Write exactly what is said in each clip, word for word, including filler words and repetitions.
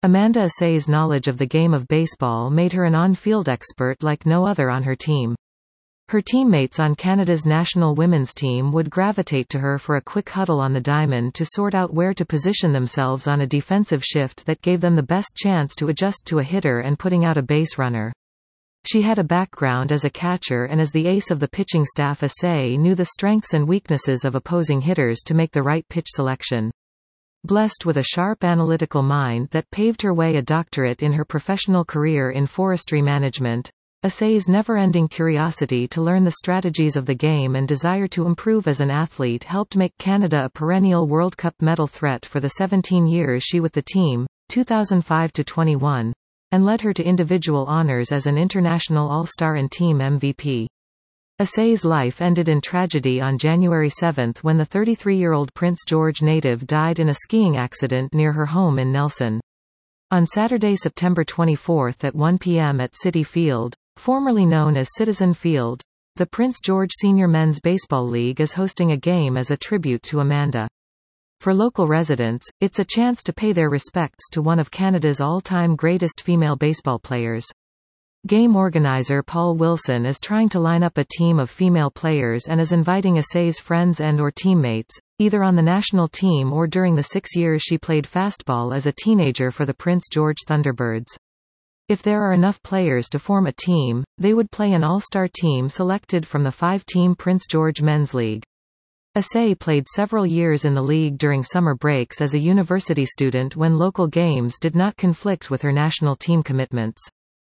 Amanda Assay's knowledge of the game of baseball made her an on-field expert like no other on her team. Her teammates on Canada's national women's team would gravitate to her for a quick huddle on the diamond to sort out where to position themselves on a defensive shift that gave them the best chance to adjust to a hitter and putting out a base runner. She had a background as a catcher, and as the ace of the pitching staff, Assay knew the strengths and weaknesses of opposing hitters to make the right pitch selection. Blessed with a sharp analytical mind that paved her way a doctorate in her professional career in forestry management, Assay's never-ending curiosity to learn the strategies of the game and desire to improve as an athlete helped make Canada a perennial World Cup medal threat for the seventeen years she with the team, two thousand five to twenty-one, and led her to individual honors as an international All-Star and team M V P. Assay's life ended in tragedy on January seventh when the thirty-three-year-old Prince George native died in a skiing accident near her home in Nelson. On Saturday, September twenty-fourth at one p m at Citi Field, formerly known as Citizen Field, the Prince George Senior Men's Baseball League is hosting a game as a tribute to Amanda. For local residents, it's a chance to pay their respects to one of Canada's all-time greatest female baseball players. Game organizer Paul Wilson is trying to line up a team of female players and is inviting Assay's friends and or teammates, either on the national team or during the six years she played fastball as a teenager for the Prince George Thunderbirds. If there are enough players to form a team, they would play an all-star team selected from the five-team Prince George Men's League. Assay played several years in the league during summer breaks as a university student when local games did not conflict with her national team commitments.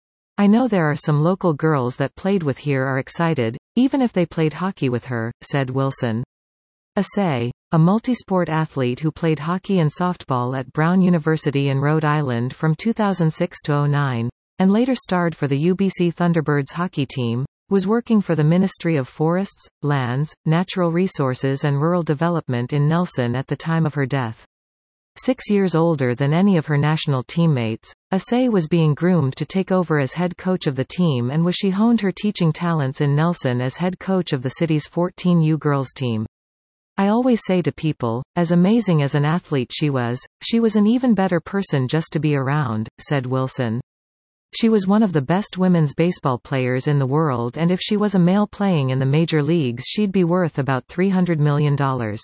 I know there are some local girls that played with here are excited, even if they played hockey with her, said Wilson. Assay, a multisport athlete who played hockey and softball at Brown University in Rhode Island from two thousand six to oh nine, and later starred for the U B C Thunderbirds hockey team, was working for the Ministry of Forests, Lands, Natural Resources and Rural Development in Nelson at the time of her death. Six years older than any of her national teammates, Assay was being groomed to take over as head coach of the team, and was she honed her teaching talents in Nelson as head coach of the city's fourteen U girls team. I always say to people, as amazing as an athlete she was, she was an even better person just to be around, said Wilson. She was one of the best women's baseball players in the world, and if she was a male playing in the major leagues she'd be worth about three hundred million dollars.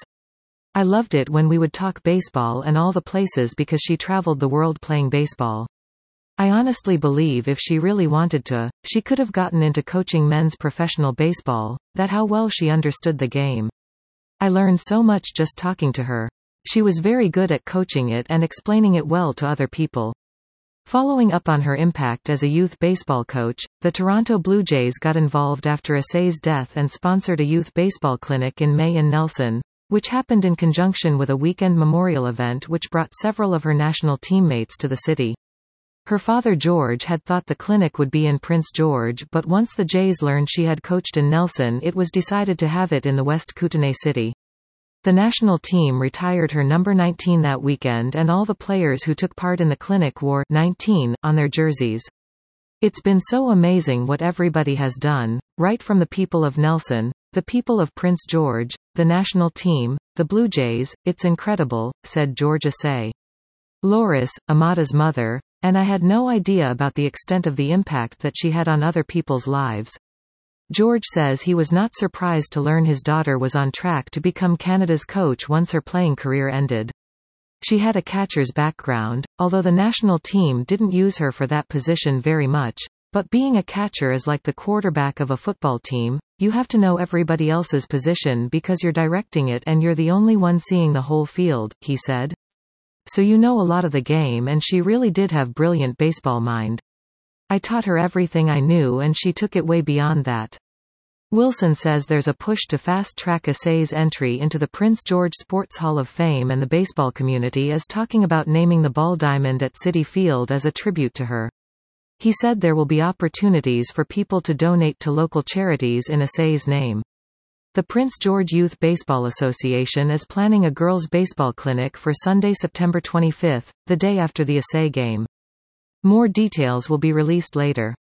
I loved it when we would talk baseball and all the places because she traveled the world playing baseball. I honestly believe if she really wanted to, she could have gotten into coaching men's professional baseball, that how well she understood the game. I learned so much just talking to her. She was very good at coaching it and explaining it well to other people. Following up on her impact as a youth baseball coach, the Toronto Blue Jays got involved after Assay's death and sponsored a youth baseball clinic in May in Nelson, which happened in conjunction with a weekend memorial event which brought several of her national teammates to the city. Her father George had thought the clinic would be in Prince George, but once the Jays learned she had coached in Nelson, it was decided to have it in the West Kootenay city. The national team retired her number nineteen that weekend, and all the players who took part in the clinic wore nineteen on their jerseys. It's been so amazing what everybody has done, right from the people of Nelson, the people of Prince George, the national team, the Blue Jays, it's incredible, said George Assay. Loris, Amada's mother, and I had no idea about the extent of the impact that she had on other people's lives. George says he was not surprised to learn his daughter was on track to become Canada's coach once her playing career ended. She had a catcher's background, although the national team didn't use her for that position very much, but being a catcher is like the quarterback of a football team, you have to know everybody else's position because you're directing it and you're the only one seeing the whole field, he said. So you know a lot of the game, and she really did have brilliant baseball mind. I taught her everything I knew and she took it way beyond that. Wilson says there's a push to fast-track Assay's entry into the Prince George Sports Hall of Fame, and the baseball community is talking about naming the ball diamond at Citi Field as a tribute to her. He said there will be opportunities for people to donate to local charities in Assay's name. The Prince George Youth Baseball Association is planning a girls' baseball clinic for Sunday, September twenty-fifth, the day after the Assay game. More details will be released later.